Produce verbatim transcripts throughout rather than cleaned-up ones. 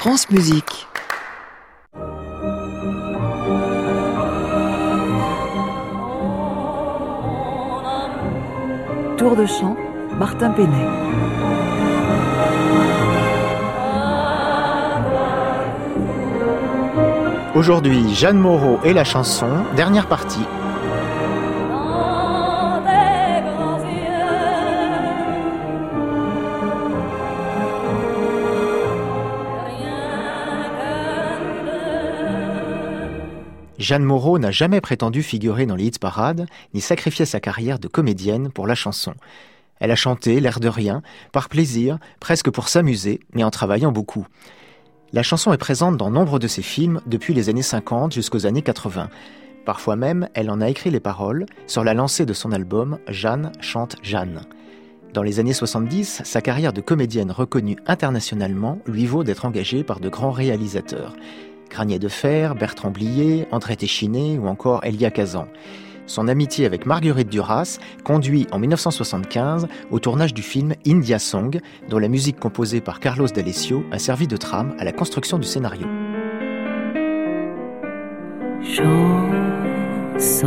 France Musique. Tour de chant, Martin Penet. Aujourd'hui, Jeanne Moreau et la chanson, dernière partie. Jeanne Moreau n'a jamais prétendu figurer dans les hit parades, ni sacrifier sa carrière de comédienne pour la chanson. Elle a chanté, l'air de rien, par plaisir, presque pour s'amuser, mais en travaillant beaucoup. La chanson est présente dans nombre de ses films depuis les années cinquante jusqu'aux années quatre-vingts. Parfois même, elle en a écrit les paroles sur la lancée de son album « Jeanne chante Jeanne ». Dans les années soixante-dix, sa carrière de comédienne reconnue internationalement lui vaut d'être engagée par de grands réalisateurs. Granier de Fer, Bertrand Blier, André Téchiné ou encore Elia Kazan. Son amitié avec Marguerite Duras conduit en dix-neuf cent soixante-quinze au tournage du film India Song, dont la musique composée par Carlos D'Alessio a servi de trame à la construction du scénario. Chanson,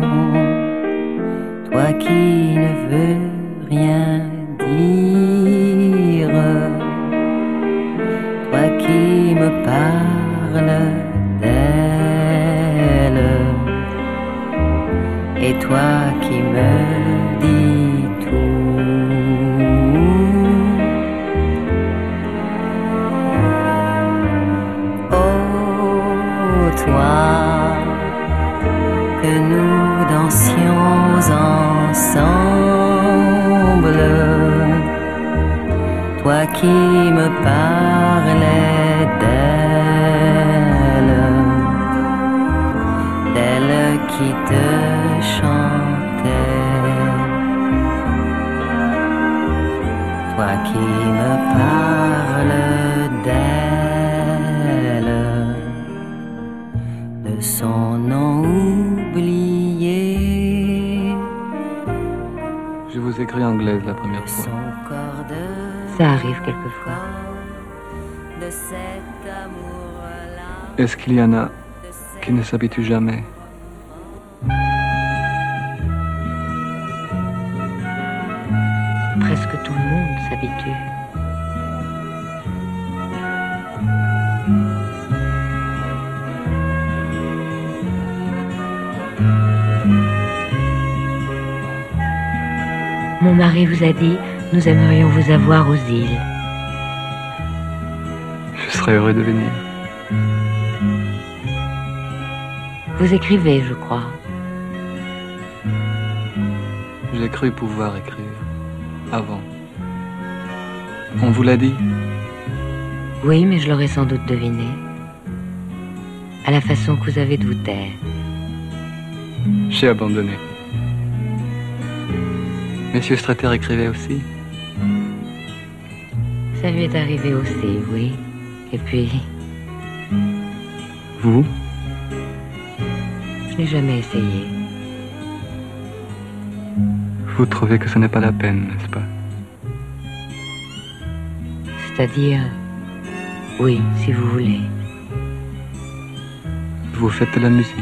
toi qui ne veux rien dire, toi qui me parles d'elle, et toi qui me dis tout. Oh, toi, que nous dansions ensemble, toi qui me parlais d'elle, d'elle qui te chantait, toi qui me parles d'elle, de son nom oublié. Je vous écris anglaise la première fois. Ça arrive quelquefois. Est-ce qu'il y en a qui ne s'habituent jamais? Presque tout le monde s'habitue. Mon mari vous a dit, nous aimerions vous avoir aux îles. Je serais heureux de venir. Vous écrivez, je crois. J'ai cru pouvoir écrire avant. On vous l'a dit? Oui, mais je l'aurais sans doute deviné. À la façon que vous avez de vous taire. J'ai abandonné. Monsieur Strater écrivait aussi? Ça lui est arrivé aussi, oui. Et puis... Vous? Je n'ai jamais essayé. Vous trouvez que ce n'est pas la peine, n'est-ce pas? C'est-à-dire... Oui, si vous voulez. Vous faites de la musique?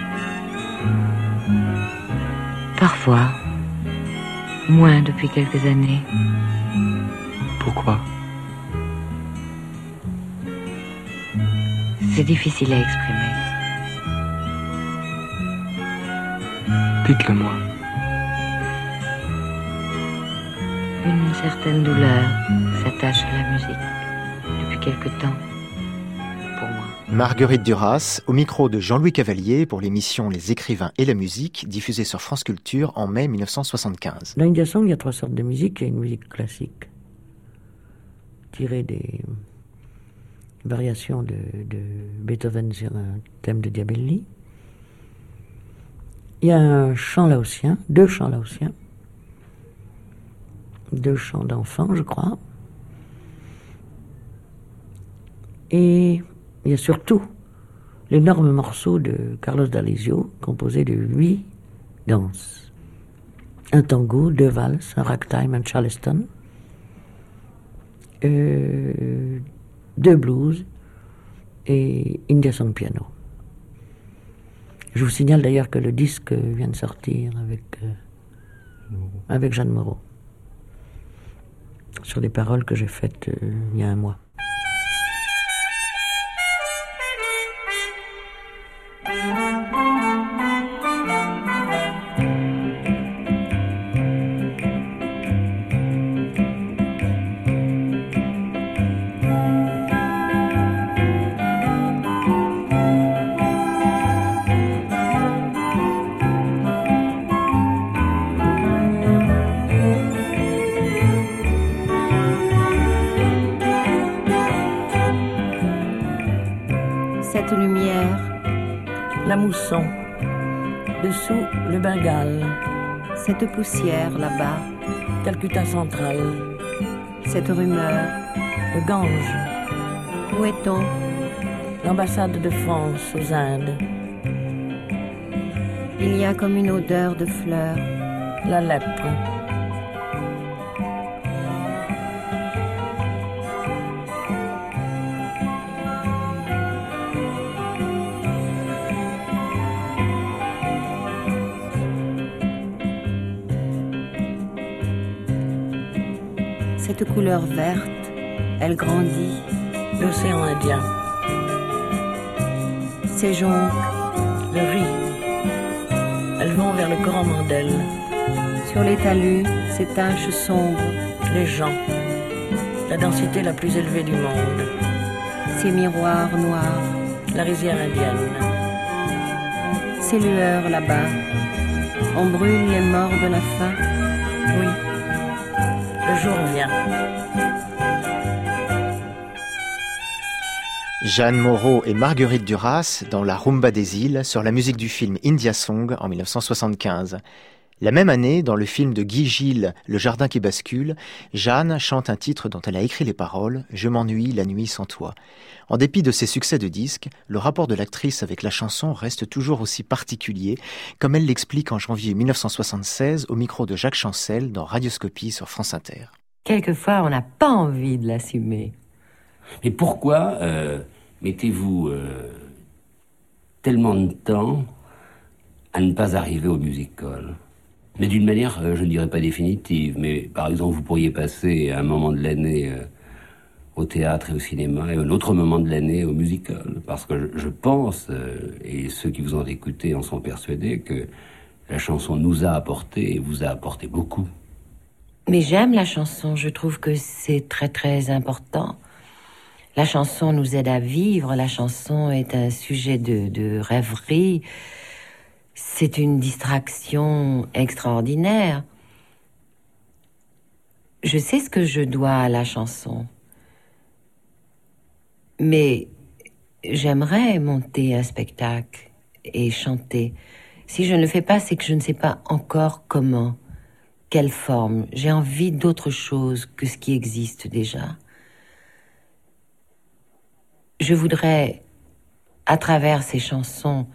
Parfois. Moins depuis quelques années. Pourquoi? C'est difficile à exprimer. Dites-le-moi. Une certaine douleur s'attache à la musique depuis quelque temps, pour moi. Marguerite Duras, au micro de Jean-Louis Cavalier pour l'émission Les écrivains et la musique, diffusée sur France Culture en mai dix-neuf cent soixante-quinze. Dans India Song, il y a trois sortes de musique. Il y a une musique classique, tirée des variations de, de Beethoven sur un thème de Diabelli. Il y a un chant laotien, deux chants laotiens, deux chants d'enfants, je crois. Et il y a surtout l'énorme morceau de Carlos D'Alessio, composé de huit danses. Un tango, deux valses, un ragtime, un charleston. Euh, deux blues et India Song Piano. Je vous signale d'ailleurs que le disque vient de sortir avec, euh, avec Jeanne Moreau, sur des paroles que j'ai faites euh, il y a un mois. Cette lumière, La mousson, dessous le Bengale, cette poussière là-bas, Calcutta central, cette rumeur, le Gange, où est-on? l'ambassade de France aux Indes, Il y a comme une odeur de fleurs, la lèpre, cette couleur verte, elle grandit, l'océan Indien, ces jonques, le riz. Elles vont vers le Coromandel, sur les talus, ces taches sombres, les gens, la densité la plus élevée du monde, ces miroirs noirs, la rizière indienne. ces lueurs là-bas. On brûle les morts de la faim. Oui, le jour vient. Jeanne Moreau et Marguerite Duras dans La Rumba des îles sur la musique du film India Song en dix-neuf cent soixante-quinze. La même année, dans le film de Guy Gilles, Le jardin qui bascule, Jeanne chante un titre dont elle a écrit les paroles « Je m'ennuie la nuit sans toi ». En dépit de ses succès de disque, le rapport de l'actrice avec la chanson reste toujours aussi particulier, comme elle l'explique en janvier dix-neuf cent soixante-seize au micro de Jacques Chancel dans Radioscopie sur France Inter. Quelquefois, on n'a pas envie de l'assumer. Mais pourquoi euh, mettez-vous euh, tellement de temps à ne pas arriver au music-hall ? Mais d'une manière, euh, je ne dirais pas définitive, mais par exemple, vous pourriez passer un moment de l'année euh, au théâtre et au cinéma, et un autre moment de l'année au music-hall. Parce que je, je pense, euh, et ceux qui vous ont écouté en sont persuadés, que la chanson nous a apporté, et vous a apporté beaucoup. Mais j'aime la chanson, je trouve que c'est très très important. La chanson nous aide à vivre, la chanson est un sujet de, de rêverie, c'est une distraction extraordinaire. Je sais ce que je dois à la chanson, mais j'aimerais monter un spectacle et chanter. Si je ne le fais pas, c'est que je ne sais pas encore comment, quelle forme. J'ai envie d'autre chose que ce qui existe déjà. Je voudrais, à travers ces chansons,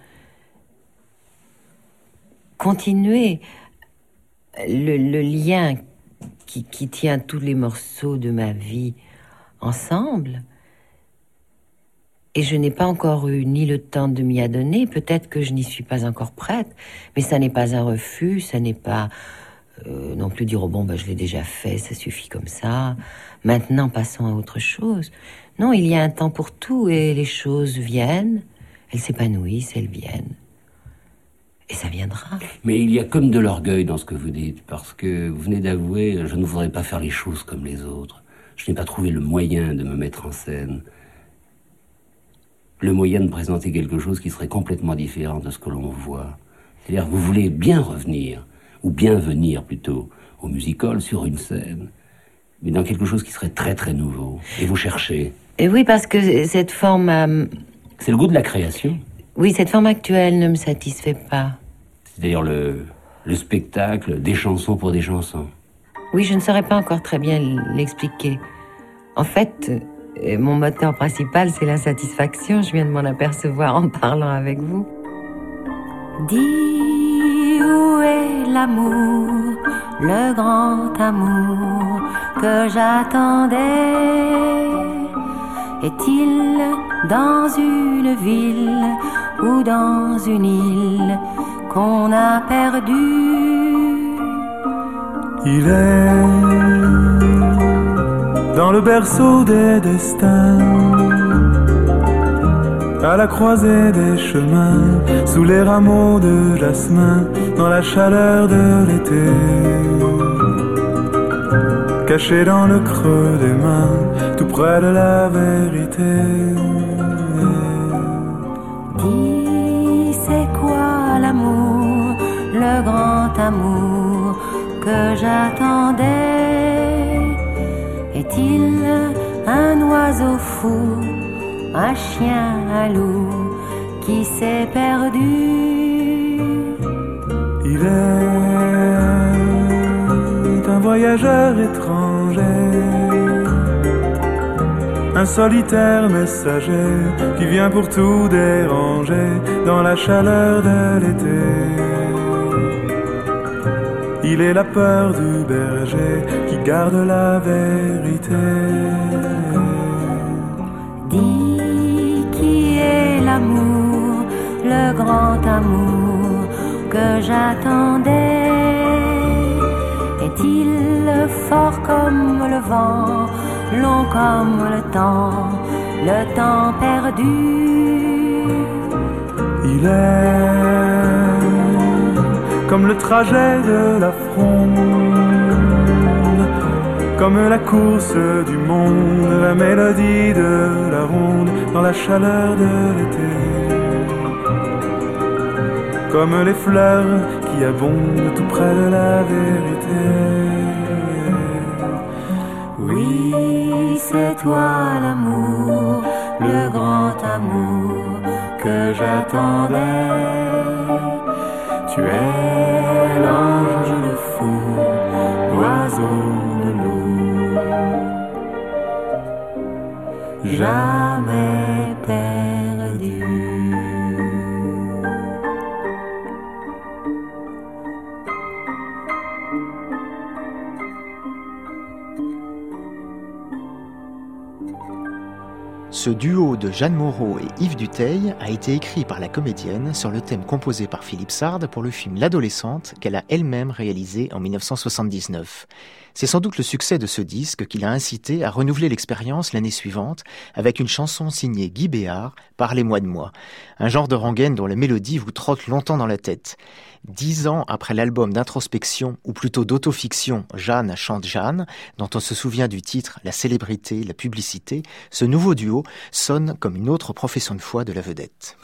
continuer le, le lien qui, qui tient tous les morceaux de ma vie ensemble. Et je n'ai pas encore eu ni le temps de m'y adonner. Peut-être que je n'y suis pas encore prête, mais ça n'est pas un refus, ça n'est pas euh, non plus dire oh bon, bah, je l'ai déjà fait, ça suffit comme ça. Maintenant, passons à autre chose. Non, il y a un temps pour tout et les choses viennent, elles s'épanouissent, elles viennent. Et ça viendra. Mais il y a comme de l'orgueil dans ce que vous dites, parce que vous venez d'avouer, je ne voudrais pas faire les choses comme les autres. Je n'ai pas trouvé le moyen de me mettre en scène. Le moyen de présenter quelque chose qui serait complètement différent de ce que l'on voit. C'est-à-dire, vous voulez bien revenir, ou bien venir plutôt, au music-hall sur une scène, mais dans quelque chose qui serait très très nouveau. Et vous cherchez. Et oui, parce que cette forme... Euh... C'est le goût de la création. Oui, cette forme actuelle ne me satisfait pas. C'est-à-dire le, le spectacle des chansons pour des chansons. Oui, je ne saurais pas encore très bien l'expliquer. En fait, euh, mon moteur principal, c'est la satisfaction. Je viens de m'en apercevoir en parlant avec vous. Dis où est l'amour, le grand amour que j'attendais. Est-il dans une ville ou dans une île qu'on a perdu? Il est dans le berceau des destins, à la croisée des chemins, sous les rameaux de jasmin, dans la chaleur de l'été, caché dans le creux des mains, tout près de la vérité. Dis, c'est quoi l'amour, le grand amour que j'attendais? Est-il un oiseau fou, un chien, un loup qui s'est perdu? Il est un voyageur étranger, un solitaire messager qui vient pour tout déranger dans la chaleur de l'été. Il est la peur du berger qui garde la vérité. Dis, qui est l'amour, le grand amour que j'attendais? Est-il fort comme le vent, long comme le temps, le temps perdu? Il est comme le trajet de la fronde, comme la course du monde, la mélodie de la ronde dans la chaleur de l'été, comme les fleurs qui abondent tout près de la vérité. Oui, c'est toi l'amour, le grand amour que j'attendais. Tu es l'ange, le fou, l'oiseau de loup, jamais perdu. Ce duo de Jeanne Moreau et Yves Dutheil a été écrit par la comédienne sur le thème composé par Philippe Sard pour le film L'Adolescente qu'elle a elle-même réalisé en dix-neuf cent soixante-dix-neuf. C'est sans doute le succès de ce disque qui l'a incité à renouveler l'expérience l'année suivante avec une chanson signée Guy Béard, Parlez-moi de moi, un genre de rengaine dont la mélodie vous trotte longtemps dans la tête. Dix ans après l'album d'introspection, ou plutôt d'autofiction Jeanne chante Jeanne, dont on se souvient du titre La célébrité, la publicité, ce nouveau duo sonne comme une autre profession de foi de la vedette.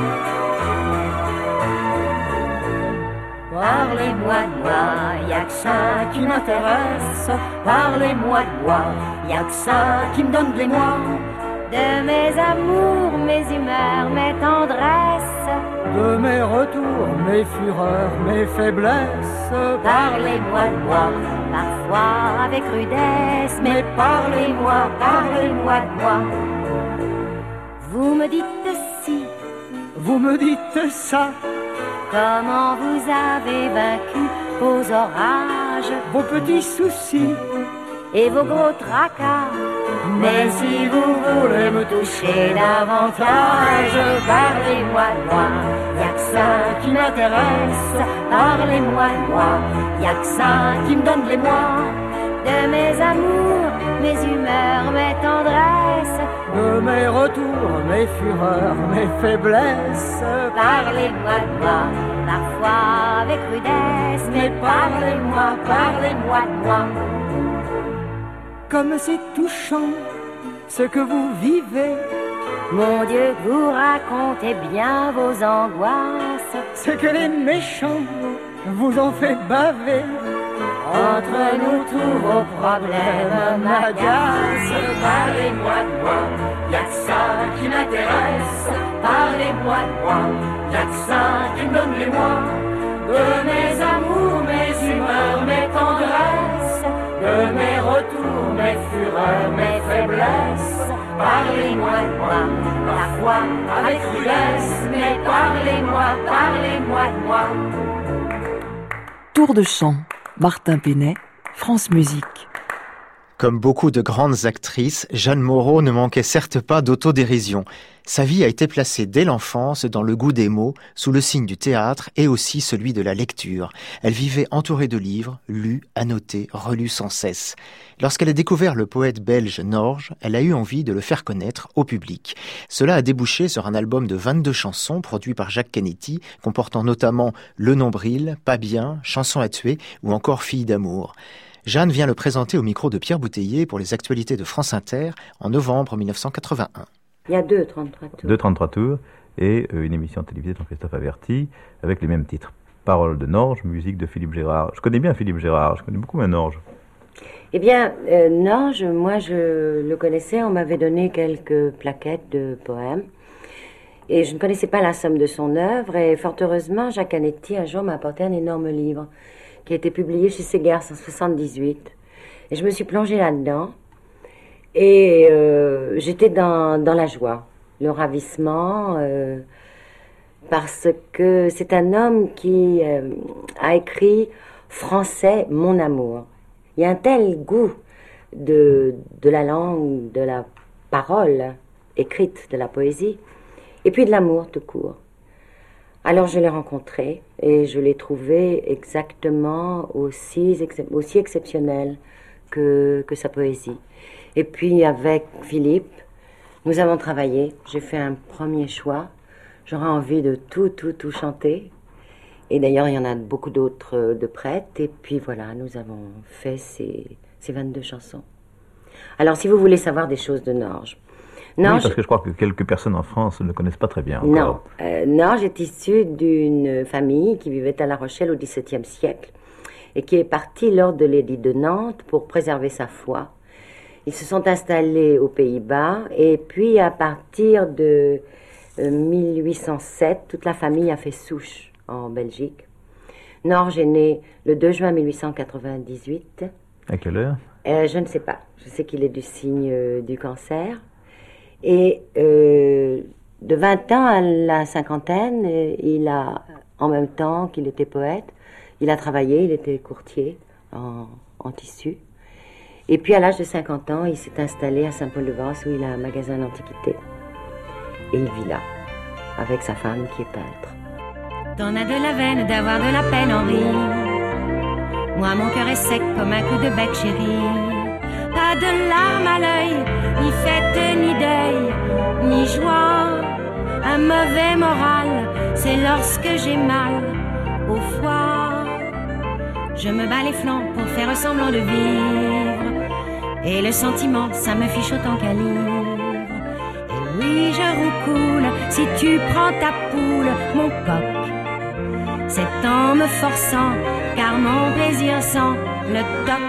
Parlez-moi de moi, y'a que ça qui m'intéresse. Parlez-moi de moi, y'a que ça qui me donne de l'émoi. De mes amours, mes humeurs, mes tendresses, de mes retours, mes fureurs, mes faiblesses. Parlez-moi de moi, parfois avec rudesse, mais parlez-moi, parlez-moi de moi. Vous me dites si, vous me dites ça. Comment vous avez vaincu vos orages, vos petits soucis et vos gros tracas. Mais si vous voulez me toucher davantage, parlez-moi de moi, y'a que ça qui m'intéresse. Parlez-moi de moi, y'a que ça qui me donne l'émoi. De mes amours, mes humeurs, mes tendresses, de mes retours, mes fureurs, mes faiblesses. Parlez-moi de moi, parfois avec rudesse, mais parlez-moi, parlez-moi de moi. Comme c'est touchant ce que vous vivez, mon Dieu, vous racontez bien vos angoisses. Ce que les méchants vous ont fait baver. Entre nous tous vos problèmes m'agacent. Parlez-moi de moi, y'a que ça qui m'intéresse. Parlez-moi de moi, y'a que ça qui me donne l'émoi. De mes amours, mes humeurs, mes tendresses, de mes retours, mes fureurs, mes faiblesses. Parlez-moi de moi, parfois avec rudesse, mais parlez-moi, parlez-moi de moi. Tour de chant, Martin Penet, France Musique. Comme beaucoup de grandes actrices, Jeanne Moreau ne manquait certes pas d'autodérision. Sa vie a été placée dès l'enfance dans le goût des mots, sous le signe du théâtre et aussi celui de la lecture. Elle vivait entourée de livres, lus, annotés, relus sans cesse. Lorsqu'elle a découvert le poète belge Norge, elle a eu envie de le faire connaître au public. Cela a débouché sur un album de vingt-deux chansons produit par Jacques Canetti, comportant notamment Le Nombril, Pas bien, Chanson à tuer ou encore Fille d'amour. Jeanne vient le présenter au micro de Pierre Bouteiller pour les actualités de France Inter en novembre mille neuf cent quatre-vingt-un. Il y a deux trente-trois tours. Deux trente-trois tours et euh, une émission télévisée de Christophe Averti avec les mêmes titres. Paroles de Norge, musique de Philippe Gérard. Je connais bien Philippe Gérard, je connais beaucoup un Norge. Eh bien, euh, Norge, moi je le connaissais, on m'avait donné quelques plaquettes de poèmes. Et je ne connaissais pas la somme de son œuvre. Et fort heureusement, Jacques Canetti un jour m'a apporté un énorme livre qui a été publié chez Segers en soixante-dix-huit. Et je me suis plongée là-dedans. Et euh, j'étais dans, dans la joie, le ravissement, euh, parce que c'est un homme qui euh, a écrit « Français, mon amour ». Il y a un tel goût de, de la langue, de la parole écrite, de la poésie, et puis de l'amour tout court. Alors je l'ai rencontré et je l'ai trouvé exactement aussi, aussi exceptionnel que, que sa poésie. Et puis avec Philippe, nous avons travaillé. J'ai fait un premier choix. J'aurais envie de tout, tout, tout chanter. Et d'ailleurs, il y en a beaucoup d'autres de prêtes. Et puis voilà, nous avons fait ces, ces vingt-deux chansons. Alors, si vous voulez savoir des choses de Norge. Norge, oui, parce que je crois que quelques personnes en France ne le connaissent pas très bien encore. Non. Euh, Norge est issu d'une famille qui vivait à La Rochelle au dix-septième siècle et qui est partie lors de l'édit de Nantes pour préserver sa foi. Ils se sont installés aux Pays-Bas et puis à partir de euh, mille huit cent sept, toute la famille a fait souche en Belgique. Norge est né le deux juin mille huit cent quatre-vingt-dix-huit. À quelle heure? euh, Je ne sais pas. Je sais qu'il est du signe euh, du cancer. Et euh, de vingt ans à la cinquantaine, euh, il a, en même temps qu'il était poète, il a travaillé, il était courtier en, en tissu. Et puis à l'âge de cinquante ans, il s'est installé à Saint-Paul-de-Vence où il a un magasin d'antiquités. Et il vit là, avec sa femme qui est peintre. T'en as de la veine d'avoir de la peine, Henri. Moi, mon cœur est sec comme un coup de bec, chérie. Pas de larmes à l'œil, ni fête, ni deuil, ni joie. Un mauvais moral, c'est lorsque j'ai mal au foie. Je me bats les flancs pour faire semblant de vivre. Et le sentiment, ça me fiche autant qu'un livre. Et oui, je roucoule si tu prends ta poule, mon coq. C'est en me forçant, car mon plaisir sent le toc.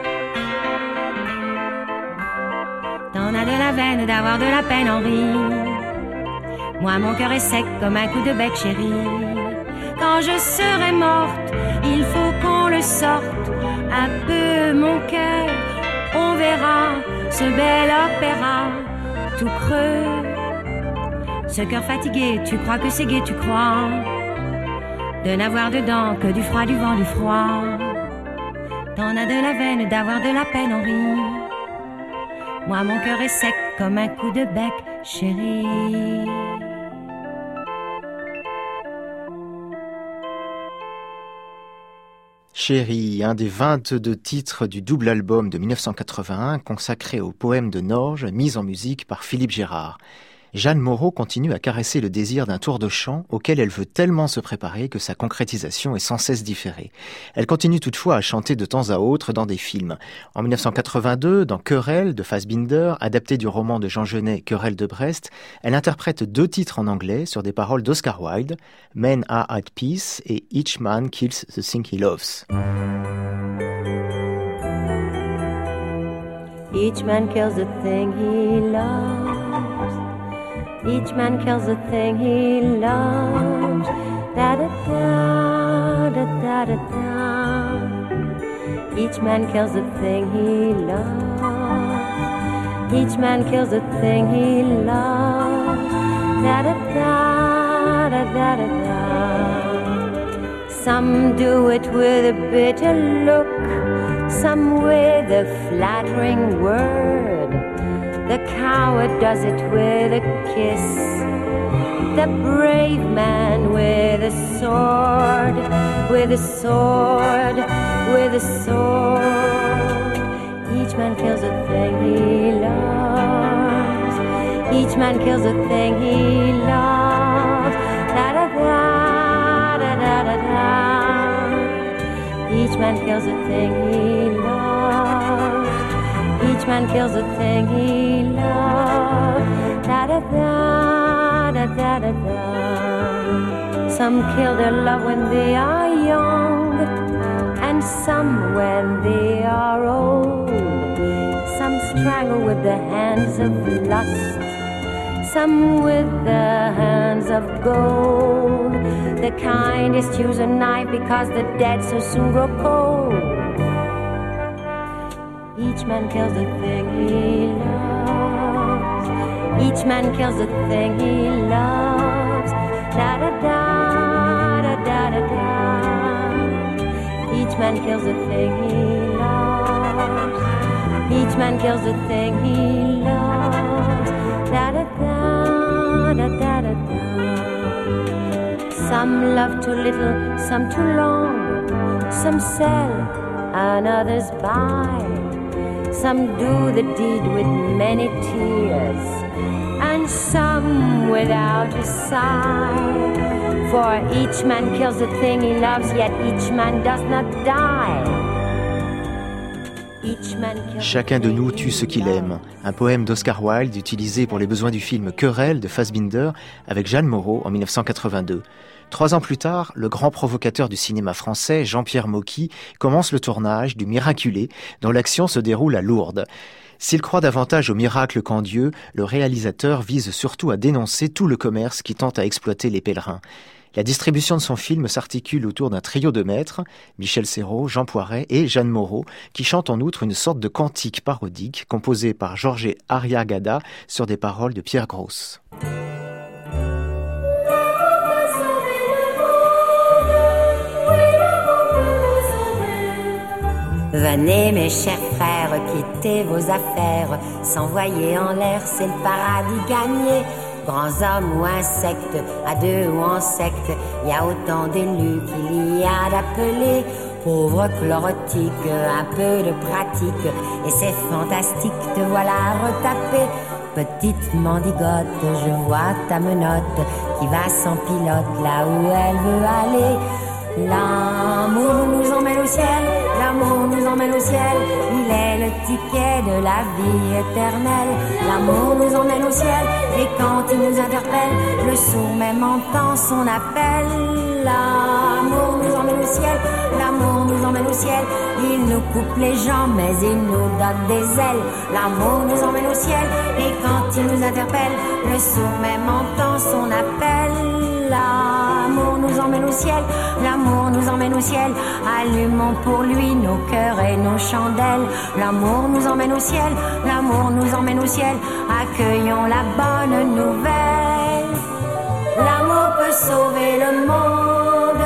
T'en as de la veine d'avoir de la peine, Henri. Moi, mon cœur est sec comme un coup de bec, chérie. Quand je serai morte, il faut qu'on le sorte un peu, mon cœur. On verra ce bel opéra tout creux. Ce cœur fatigué, tu crois que c'est gai, tu crois de n'avoir dedans que du froid, du vent, du froid. T'en as de la veine d'avoir de la peine, Henri. Moi, mon cœur est sec comme un coup de bec, chérie. Chérie, un des vingt-deux titres du double album de mille neuf cent quatre-vingt-un consacré au poème de Norge, mis en musique par Philippe Gérard. Jeanne Moreau continue à caresser le désir d'un tour de chant auquel elle veut tellement se préparer que sa concrétisation est sans cesse différée. Elle continue toutefois à chanter de temps à autre dans des films. En mille neuf cent quatre-vingt-deux, dans Querelle de Fassbinder, adapté du roman de Jean Genet Querelle de Brest, elle interprète deux titres en anglais sur des paroles d'Oscar Wilde, Men Are at Peace et Each Man Kills the Thing He Loves. Each man kills the thing he loves. Each man kills the thing he loves. Da da da da da da da. Each man kills the thing he loves. Each man kills the thing he loves. Da da da da da da da. Some do it with a bitter look. some with a flattering word. The coward does it with a kiss. The brave man with a sword, with a sword, with a sword. Each man kills a thing he loves. Each man kills a thing he loves. Da da da da da da da. Each man kills a thing he loves. Each man kills a thing he loves. Da da da da da da da. Some kill their love when they are young, and some when they are old. Some strangle with the hands of lust, some with the hands of gold. The kindest use a knife because the dead so soon grow cold. Each man kills the thing he loves. Each man kills the thing he loves. Da da da da da da da. Each man kills the thing he loves. Each man kills the thing he loves. Da da da da da da da. Some love too little, some too long. Some sell and others buy. Some do the deed with many tears, and some without a sigh. For each man kills the thing he loves, yet each man does not die. Chacun de nous tue ce qu'il aime. Un poème d'Oscar Wilde utilisé pour les besoins du film Querelle de Fassbinder avec Jeanne Moreau en dix-neuf cent quatre-vingt-deux. Trois ans plus tard, le grand provocateur du cinéma français, Jean-Pierre Mocky, commence le tournage du Miraculé, dont l'action se déroule à Lourdes. S'il croit davantage au miracle qu'en Dieu, le réalisateur vise surtout à dénoncer tout le commerce qui tente à exploiter les pèlerins. La distribution de son film s'articule autour d'un trio de maîtres, Michel Serrault, Jean Poiret et Jeanne Moreau, qui chantent en outre une sorte de cantique parodique composé par Jorge Arriagada sur des paroles de Pierre Gross. Venez mes chers frères, quittez vos affaires, s'envoyer en l'air, c'est le paradis gagné. Grands hommes ou insectes, à deux ou en secte, il y a autant d'élus qu'il y a d'appelés. Pauvre chlorotique, un peu de pratique, et c'est fantastique, te voilà retapé. Petite mendigote, je vois ta menotte, qui va sans pilote là où elle veut aller. L'amour nous emmène au ciel, l'amour nous emmène au ciel, il est le ticket de la vie éternelle. L'amour nous emmène au ciel, et quand il nous interpelle, le sourd même entend son appel. L'amour nous emmène au ciel, l'amour nous emmène au ciel, il nous coupe les jambes mais il nous donne des ailes. L'amour nous emmène au ciel, et quand il nous interpelle, le sourd même entend son appel. L'amour nous emmène au ciel, l'amour nous emmène au ciel, allumons pour lui nos cœurs et nos chandelles. L'amour nous emmène au ciel, l'amour nous emmène au ciel, accueillons la bonne nouvelle. L'amour peut sauver le monde,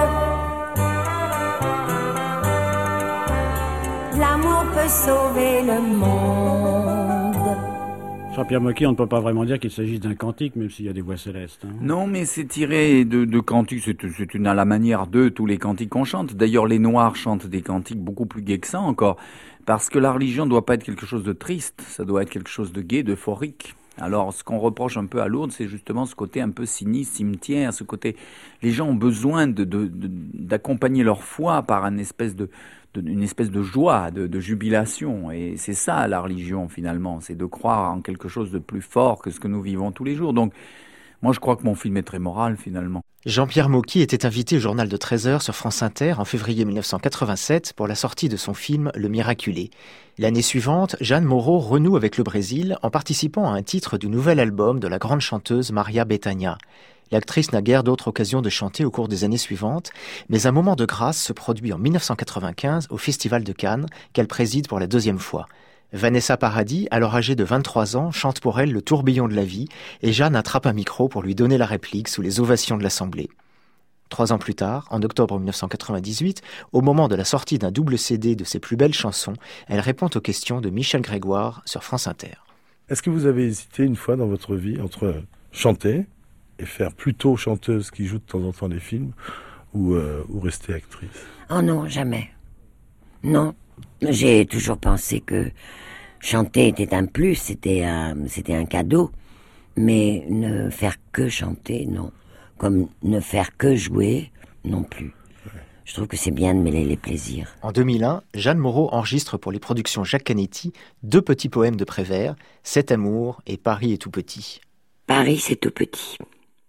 l'amour peut sauver le monde. Jean-Pierre Mocky, on ne peut pas vraiment dire qu'il s'agisse d'un cantique, même s'il y a des voix célestes. Hein. Non, mais c'est tiré de, de cantiques, c'est, c'est une à la manière de tous les cantiques qu'on chante. D'ailleurs, les Noirs chantent des cantiques beaucoup plus gais que ça encore, parce que la religion ne doit pas être quelque chose de triste, ça doit être quelque chose de gai, d'euphorique. Alors, ce qu'on reproche un peu à Lourdes, c'est justement ce côté un peu sinistre, cimetière, ce côté... Les gens ont besoin de, de, de, d'accompagner leur foi par une espèce de... une espèce de joie, de, de jubilation. Et c'est ça la religion finalement, c'est de croire en quelque chose de plus fort que ce que nous vivons tous les jours. Donc moi je crois que mon film est très moral finalement. Jean-Pierre Mocky était invité au journal de treize heures sur France Inter en février dix-neuf cent quatre-vingt-sept pour la sortie de son film Le Miraculé. L'année suivante, Jeanne Moreau renoue avec le Brésil en participant à un titre du nouvel album de la grande chanteuse Maria Bethânia. L'actrice n'a guère d'autre occasion de chanter au cours des années suivantes, mais un moment de grâce se produit en dix-neuf cent quatre-vingt-quinze au Festival de Cannes, qu'elle préside pour la deuxième fois. Vanessa Paradis, alors âgée de vingt-trois ans, chante pour elle le tourbillon de la vie, et Jeanne attrape un micro pour lui donner la réplique sous les ovations de l'Assemblée. Trois ans plus tard, en octobre dix-neuf cent quatre-vingt-dix-huit, au moment de la sortie d'un double C D de ses plus belles chansons, elle répond aux questions de Michel Grégoire sur France Inter. Est-ce que vous avez hésité une fois dans votre vie entre chanter et faire plutôt chanteuse qui joue de temps en temps des films ou, euh, ou rester actrice? Oh non, jamais. Non, j'ai toujours pensé que chanter était un plus, c'était un, c'était un cadeau, mais ne faire que chanter, non. Comme ne faire que jouer, non plus. Je trouve que c'est bien de mêler les plaisirs. En deux mille un, Jeanne Moreau enregistre pour les productions Jacques Canetti deux petits poèmes de Prévert, Cet amour et Paris est tout petit. Paris, c'est tout petit.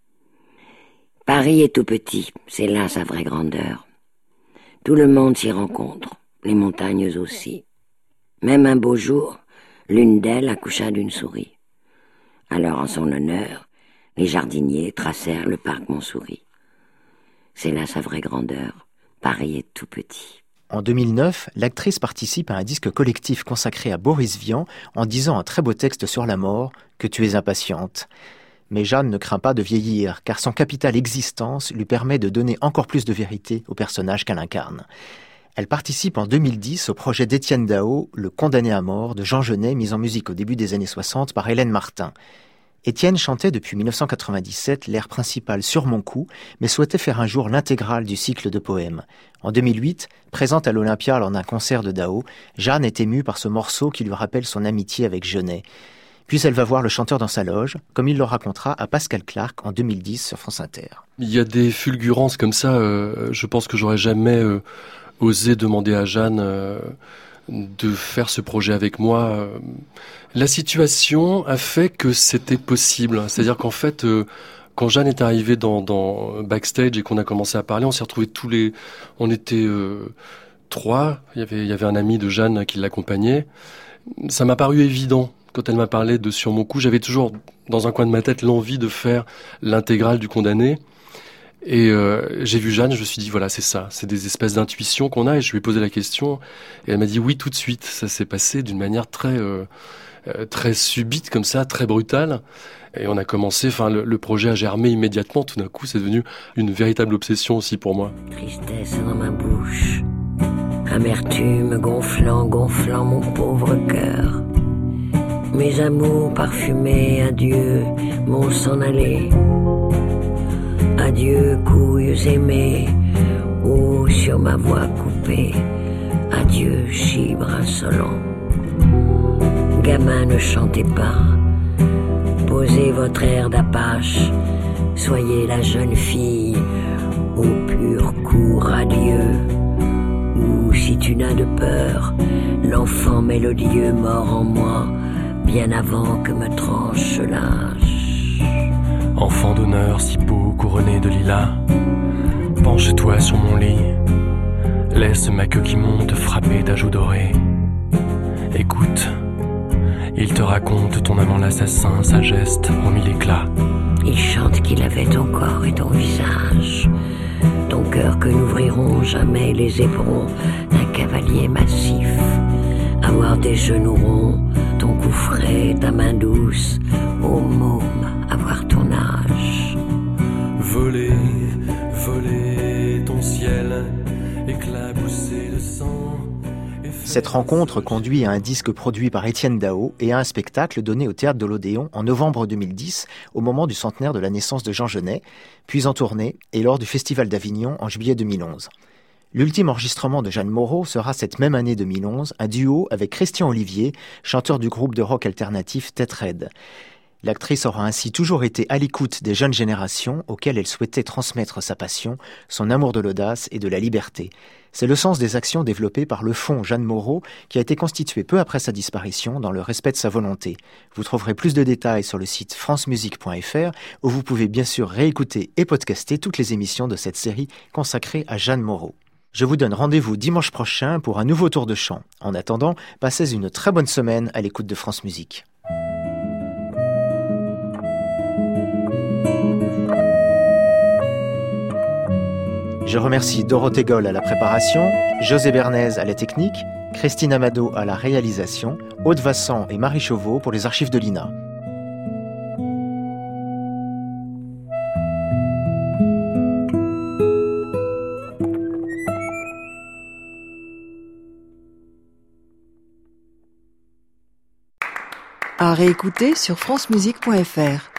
Paris est tout petit, c'est là sa vraie grandeur. Tout le monde s'y rencontre, les montagnes aussi. Même un beau jour, l'une d'elles accoucha d'une souris. Alors, en son honneur, les jardiniers tracèrent le parc Montsouris. C'est là sa vraie grandeur. Paris est tout petit. En deux mille neuf, l'actrice participe à un disque collectif consacré à Boris Vian en disant un très beau texte sur la mort, que tu es impatiente. Mais Jeanne ne craint pas de vieillir, car son capital existence lui permet de donner encore plus de vérité au personnage qu'elle incarne. Elle participe en deux mille dix au projet d'Étienne Dao, Le condamné à mort, de Jean Genet, mis en musique au début des années soixante par Hélène Martin. Étienne chantait depuis dix-neuf cent quatre-vingt-dix-sept l'air principal Sur mon cou, mais souhaitait faire un jour l'intégrale du cycle de poèmes. En deux mille huit, présente à l'Olympia lors d'un concert de Dao, Jeanne est émue par ce morceau qui lui rappelle son amitié avec Genet. Puis elle va voir le chanteur dans sa loge, comme il le racontera à Pascal Clark en deux mille dix sur France Inter. Il y a des fulgurances comme ça, euh, je pense que j'aurais jamais euh, osé demander à Jeanne euh, de faire ce projet avec moi. La situation a fait que c'était possible. C'est-à-dire qu'en fait, euh, quand Jeanne est arrivée dans, dans backstage et qu'on a commencé à parler, on s'est retrouvés tous les... On était euh, trois. Il y avait, il y avait un ami de Jeanne qui l'accompagnait. Ça m'a paru évident. Quand elle m'a parlé de Sur mon cou, j'avais toujours dans un coin de ma tête l'envie de faire l'intégrale du Condamné. Et euh, j'ai vu Jeanne, je me suis dit voilà, c'est ça, c'est des espèces d'intuitions qu'on a. Et je lui ai posé la question et elle m'a dit oui tout de suite. Ça s'est passé d'une manière très euh, euh, très subite comme ça, très brutale. Et on a commencé, enfin le, le projet a germé immédiatement. Tout d'un coup, c'est devenu une véritable obsession aussi pour moi. Tristesse dans ma bouche, amertume gonflant, gonflant mon pauvre cœur. Mes amours parfumés, adieu, m'ont s'en aller. Adieu, couilles aimées, ou sur ma voix coupée. Adieu, chibre insolent. Gamin, ne chantez pas. Posez votre air d'apache. Soyez la jeune fille au pur cou radieux. Ou si tu n'as de peur, l'enfant mélodieux mort en moi, bien avant que me tranche l'âge. Enfant d'honneur si beau couronné de lilas, penche-toi sur mon lit, laisse ma queue qui monte frapper d'ajoux dorés. Écoute, il te raconte ton amant l'assassin, sa geste en mille éclats. Il chante qu'il avait ton corps et ton visage, ton cœur que n'ouvriront jamais les éperons d'un cavalier massif. Avoir tes genoux ronds, ton cou frais, ta main douce, ô môme, avoir ton âge. Voler, voler ton ciel, éclaboussé de sang. Cette rencontre conduit à un disque produit par Étienne Dao et à un spectacle donné au Théâtre de l'Odéon en novembre deux mille dix, au moment du centenaire de la naissance de Jean Genet, puis en tournée et lors du Festival d'Avignon en juillet deux mille onze. L'ultime enregistrement de Jeanne Moreau sera cette même année deux mille onze, un duo avec Christian Olivier, chanteur du groupe de rock alternatif Tête Raide. L'actrice aura ainsi toujours été à l'écoute des jeunes générations auxquelles elle souhaitait transmettre sa passion, son amour de l'audace et de la liberté. C'est le sens des actions développées par le Fonds Jeanne Moreau qui a été constitué peu après sa disparition dans le respect de sa volonté. Vous trouverez plus de détails sur le site france musique point f r où vous pouvez bien sûr réécouter et podcaster toutes les émissions de cette série consacrée à Jeanne Moreau. Je vous donne rendez-vous dimanche prochain pour un nouveau tour de chant. En attendant, passez une très bonne semaine à l'écoute de France Musique. Je remercie Dorothée Goll à la préparation, José Bernays à la technique, Christine Amado à la réalisation, Aude Vassant et Marie Chauveau pour les archives de l'I N A. réécouter sur francemusique point f r.